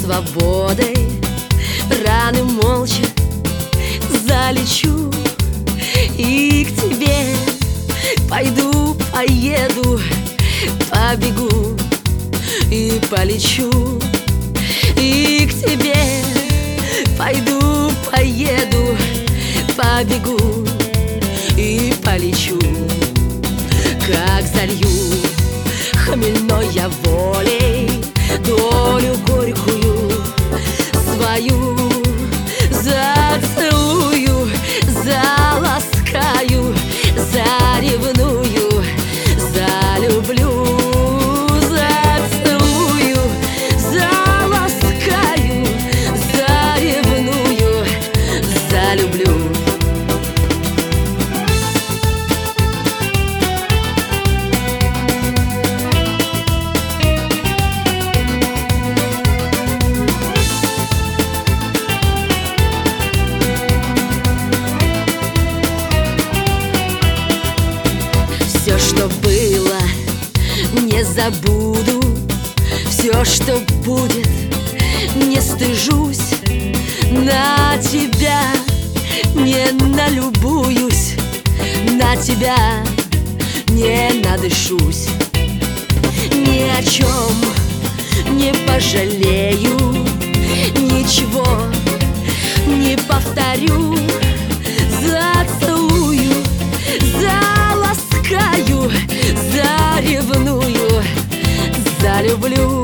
свободой раны молча залечу и к тебе пойду, поеду, побегу и полечу. И к тебе пойду, поеду, побегу и полечу. Как залью хмельной я волей долю горькую свою, зацелую, заласкаю, заревную, залюблю. Зацелую, заласкаю, заревную, залюблю. Все, что было, не забуду. Все, что будет, не стыжусь. На тебя не налюбуюсь, на тебя не надышусь. Ни о чем не пожалею, ничего не повторю. Зацелую, заласкаю, заревную, залюблю.